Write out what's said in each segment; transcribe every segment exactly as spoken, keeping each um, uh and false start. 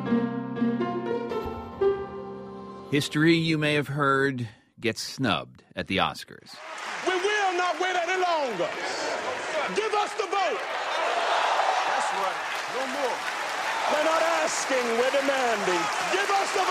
History, you may have heard, gets snubbed at the Oscars. We will not wait any longer. Give us the vote. That's right. No more. We're not asking, we're demanding. Give us the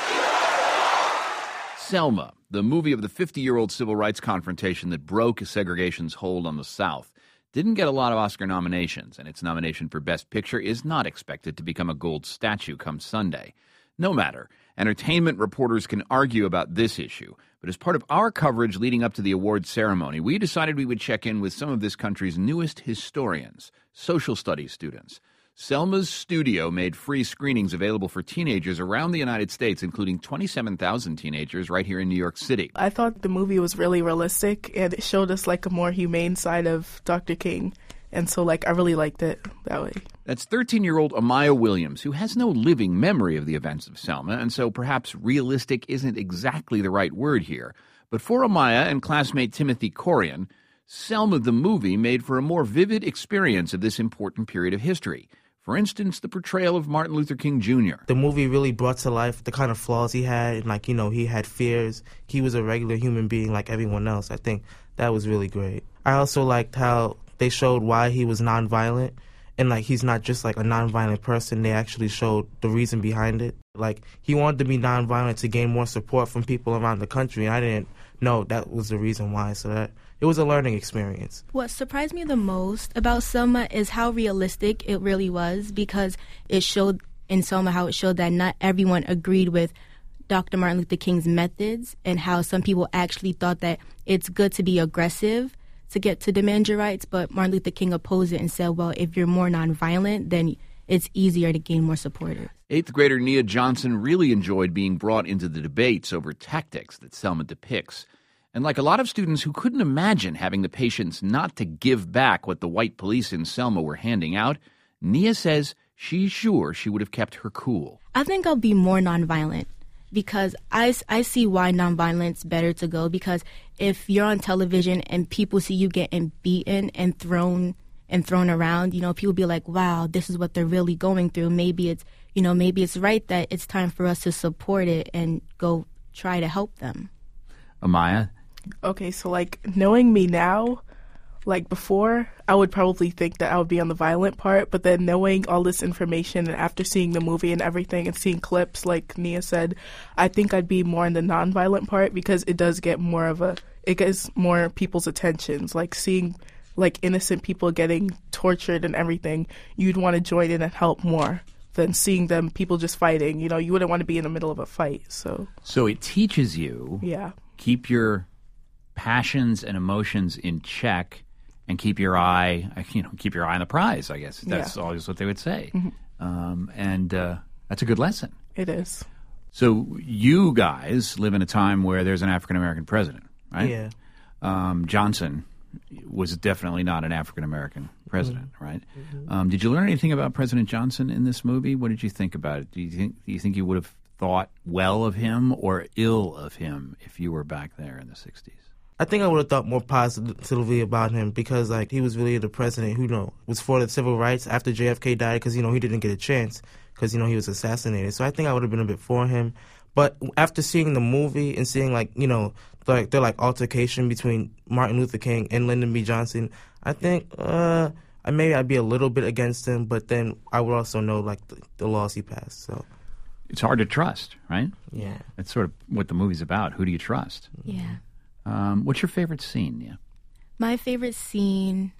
vote. Selma, the movie of the fifty-year-old civil rights confrontation that broke segregation's hold on the South, didn't get a lot of Oscar nominations, and its nomination for Best Picture is not expected to become a gold statue come Sunday. No matter. Entertainment reporters can argue about this issue, but as part of our coverage leading up to the awards ceremony, we decided we would check in with some of this country's newest historians, social studies students. Selma's studio made free screenings available for teenagers around the United States, including twenty-seven thousand teenagers right here in New York City. I thought the movie was really realistic, and it showed us like a more humane side of Doctor King. And so, like, I really liked it that way. That's thirteen-year-old Amaya Williams, who has no living memory of the events of Selma, and so perhaps realistic isn't exactly the right word here. But for Amaya and classmate Timothy Corian, Selma the movie made for a more vivid experience of this important period of history. For instance, the portrayal of Martin Luther King Junior The movie really brought to life the kind of flaws he had, and like, you know, he had fears. He was a regular human being like everyone else. I think that was really great. I also liked how they showed why he was nonviolent, and like he's not just like a nonviolent person. They actually showed the reason behind it. Like, he wanted to be nonviolent to gain more support from people around the country, and I didn't know that was the reason why. So that it was a learning experience. What surprised me the most about Selma is how realistic it really was, because it showed in Selma how it showed that not everyone agreed with Doctor Martin Luther King's methods, and how some people actually thought that it's good to be aggressive to get to demand your rights, but Martin Luther King opposed it and said, well, if you're more nonviolent, then it's easier to gain more supporters. Eighth grader Nia Johnson really enjoyed being brought into the debates over tactics that Selma depicts. And like a lot of students who couldn't imagine having the patience not to give back what the white police in Selma were handing out, Nia says she's sure she would have kept her cool. I think I'll be more nonviolent, because I, I see why nonviolence better to go, because if you're on television and people see you getting beaten and thrown and thrown around, you know, people be like, wow, this is what they're really going through. Maybe it's, you know, maybe it's right that it's time for us to support it and go try to help them. Amaya? Okay, so like knowing me now, like before, I would probably think that I would be on the violent part, but then knowing all this information and after seeing the movie and everything and seeing clips, like Nia said, I think I'd be more in the nonviolent part, because it does get more of a, it gets more people's attentions. Like seeing like innocent people getting tortured and everything, you'd want to join in and help more than seeing them, people just fighting. You know, you wouldn't want to be in the middle of a fight, so. So it teaches you, yeah, keep your passions and emotions in check, and keep your eye, you know, keep your eye on the prize, I guess. That's yeah. always what they would say. Mm-hmm. Um, and uh, that's a good lesson. It is. So you guys live in a time where there's an African-American president, right? Yeah. Um, Johnson was definitely not an African-American president, mm-hmm. right? Mm-hmm. Um, did you learn anything about President Johnson in this movie? What did you think about it? Do you think, do you think you would have thought well of him or ill of him if you were back there in the sixties? I think I would have thought more positively about him, because like he was really the president who, you know, was for the civil rights after J F K died, because, you know, he didn't get a chance because, you know, he was assassinated. So I think I would have been a bit for him. But after seeing the movie and seeing, like, you know, like their like altercation between Martin Luther King and Lyndon B. Johnson, I think uh, maybe I'd be a little bit against him, but then I would also know like the, the laws he passed. So it's hard to trust, right? Yeah, that's sort of what the movie's about. Who do you trust? Yeah. Um, what's your favorite scene, Nia? My favorite scene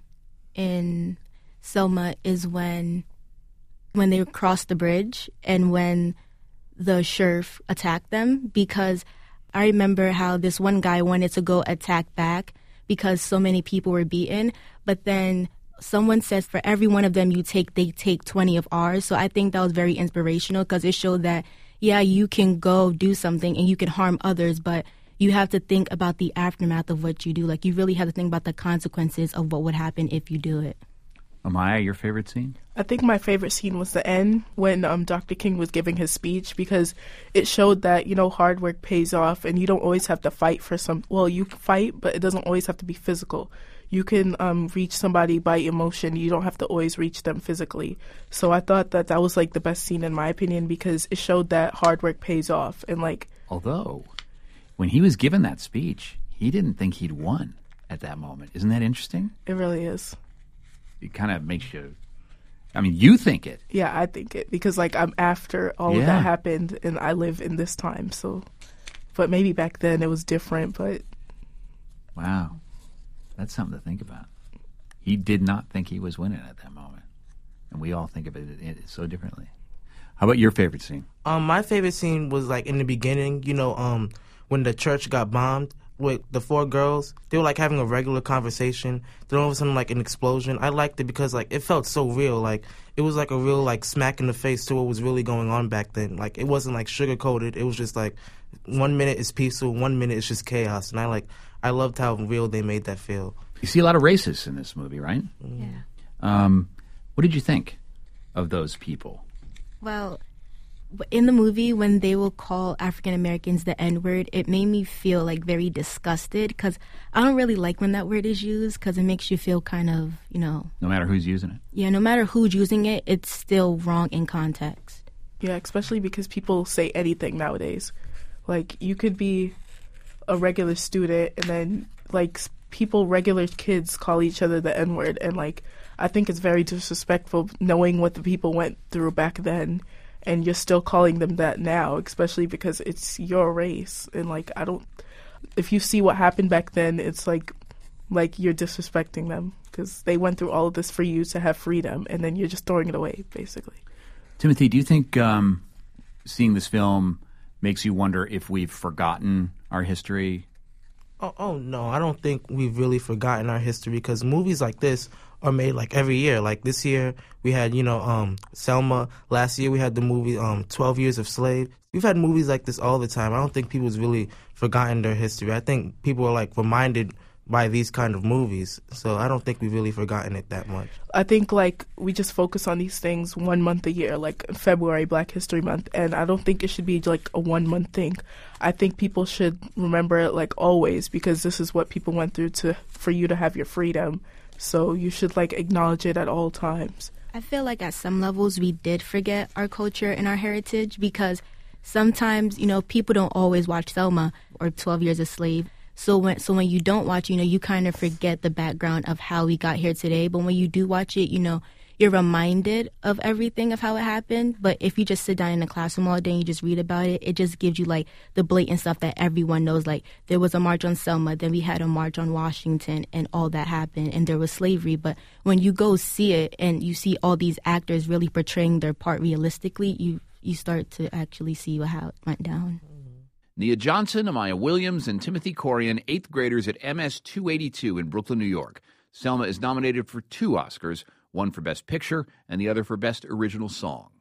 in Selma is when when they crossed the bridge and when the sheriff attacked them, because I remember how this one guy wanted to go attack back because so many people were beaten, but then someone says for every one of them you take, they take twenty of ours. So I think that was very inspirational, because it showed that, yeah, you can go do something and you can harm others, but you have to think about the aftermath of what you do. Like, you really have to think about the consequences of what would happen if you do it. Amaya, your favorite scene? I think my favorite scene was the end when um, Doctor King was giving his speech, because it showed that, you know, hard work pays off and you don't always have to fight for some, well, you fight, but it doesn't always have to be physical. you can um, reach somebody by emotion. You don't have to always reach them physically. So I thought that that was like the best scene in my opinion because it showed that hard work pays off. And like, although when he was given that speech, he didn't think he'd won at that moment. Isn't that interesting? It really is. It kind of makes you. I mean, you think it. Yeah, I think it because like I'm after all yeah. of that happened, and I live in this time. So, but maybe back then it was different. But wow, that's something to think about. He did not think he was winning at that moment, and we all think of it, it so differently. How about your favorite scene? Um, my favorite scene was like in the beginning. You know, um, when the church got bombed. With the four girls, they were like having a regular conversation. Then all of a sudden, like an explosion. I liked it because like it felt so real. Like it was like a real like smack in the face to what was really going on back then. Like it wasn't like sugar coated. It was just like one minute is peaceful, one minute is just chaos. And I like I loved how real they made that feel. You see a lot of racists in this movie, right? Yeah. Um, what did you think of those people? Well, in the movie, when they will call African Americans the N-word, it made me feel like very disgusted because I don't really like when that word is used because it makes you feel kind of, you know. No matter who's using it. Yeah, no matter who's using it, it's still wrong in context. Yeah, especially because people say anything nowadays. Like, you could be a regular student and then, like, people, regular kids call each other the N-word. And, like, I think it's very disrespectful knowing what the people went through back then. And you're still calling them that now, especially because it's your race. And, like, I don't... If you see what happened back then, it's like, like you're disrespecting them. Because they went through all of this for you to have freedom. And then you're just throwing it away, basically. Timothy, do you think um, seeing this film makes you wonder if we've forgotten our history? Oh, oh, no, I don't think we've really forgotten our history because movies like this are made like every year. Like this year we had, you know, um, Selma. Last year we had the movie um, twelve Years a Slave. We've had movies like this all the time. I don't think people's really forgotten their history. I think people are like reminded by these kind of movies. So I don't think we've really forgotten it that much. I think like we just focus on these things one month a year, like February, Black History Month, and I don't think it should be like a one month thing. I think people should remember it like always because this is what people went through to for you to have your freedom. So you should like acknowledge it at all times. I feel like at some levels we did forget our culture and our heritage because sometimes, you know, people don't always watch Selma or twelve Years a Slave. So when so when you don't watch, you know, you kind of forget the background of how we got here today. But when you do watch it, you know, you're reminded of everything of how it happened. But if you just sit down in the classroom all day and you just read about it, it just gives you like the blatant stuff that everyone knows. Like there was a march on Selma, then we had a march on Washington, and all that happened, and there was slavery. But when you go see it and you see all these actors really portraying their part realistically, you you start to actually see how it went down. Nia Johnson, Amaya Williams, and Timothy Corian, eighth graders at M S two eighty-two in Brooklyn, New York. Selma is nominated for two Oscars, one for Best Picture and the other for Best Original Song.